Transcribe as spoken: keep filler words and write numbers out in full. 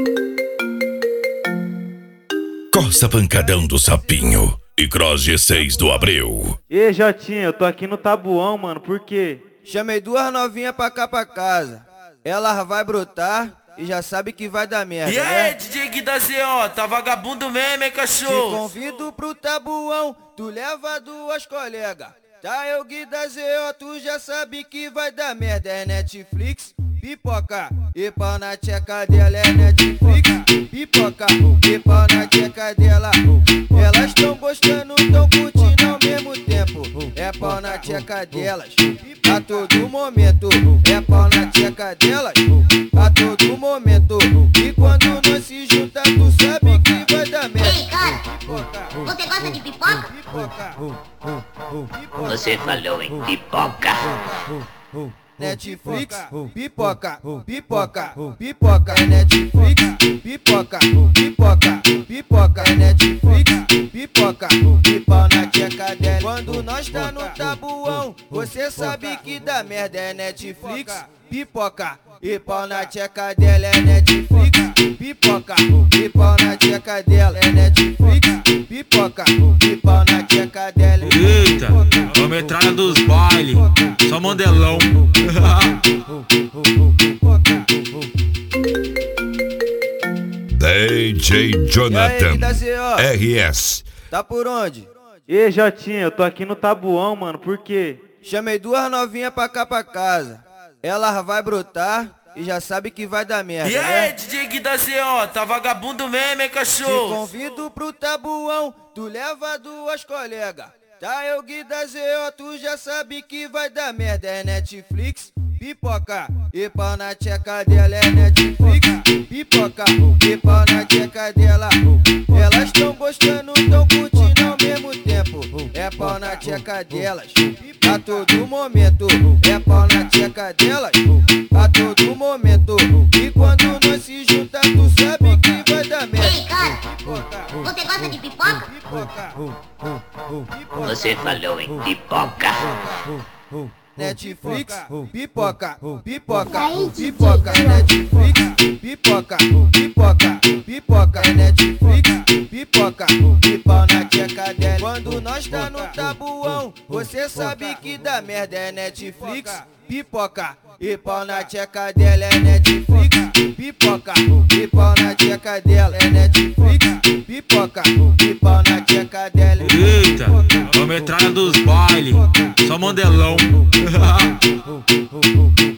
Costa Pancadão do Sapinho e Cross G seis do Abreu. Ei, Jotinha, eu tô aqui no Tabuão, mano, por quê? Chamei duas novinhas pra cá pra casa. Elas vai brotar e já sabe que vai dar merda, E né? aí, D J Gui da Z O, tá vagabundo mesmo, hein, Te cachorro? convido pro Tabuão, tu leva duas colegas. Tá, eu Gui da Z O, tu já sabe que vai dar merda. É Netflix, pipoca e pau na tcheca dela. É Netflix, pipoca e pau na tcheca dela. Elas tão gostando, tão curtindo ao mesmo tempo. É pau na tcheca delas a todo momento. É pau na tcheca delas a todo momento. E quando nós se juntar, tu sabe que vai dar merda. Ei, cara, você gosta de pipoca? Você falou em pipoca. Netflix, pipoca, pipoca, pipoca. É Netflix, pipoca, pipoca, pipoca. É Netflix, pipoca, e pau na tcheca dela. Quando nós tá no Tabuão, você sabe que dá merda. É Netflix, pipoca, e pau na tcheca dela. É Netflix, pipoca, e pau na tcheca dela. É Netflix, pipoca, e pau na tcheca dela. Eita, a metralha dos baile, só mandelão. D J Jonathan E aí, Z O? R S. Tá por onde? Ei, Jotinha, eu tô aqui no Tabuão, mano, por quê? Chamei duas novinhas pra cá pra casa. Elas vai brotar e já sabe que vai dar merda, E aí, né? D J Gui da Z O, tá vagabundo mesmo, hein, Te cachorro? convido pro Tabuão, tu leva duas colegas. Tá, eu Gui da Z O, tu já sabe que vai dar merda. É Netflix, pipoca e pau na tcheca dela. É Netflix, pipoca e pau na tcheca dela. Elas tão gostando, tão curtindo ao mesmo tempo. É pau na tcheca delas a todo momento. É pau na tcheca delas a todo momento. E quando nós se juntar, tu sabe que vai dar merda. Ei, cara, você gosta de pipoca? Você falou em pipoca. Netflix, pipoca, pipoca, pipoca. Netflix, pipoca, pipoca, pipoca. Netflix, pipoca, e pau na tcheca dela. Quando nós tá no Tabuão, você sabe que dá merda. É Netflix, pipoca, e pau na tcheca dela. É Netflix, pipoca, e pau na tcheca dela. É Netflix, pipoca, e pau na tcheca dela. Eita, a metralha dos baile, só mandelão.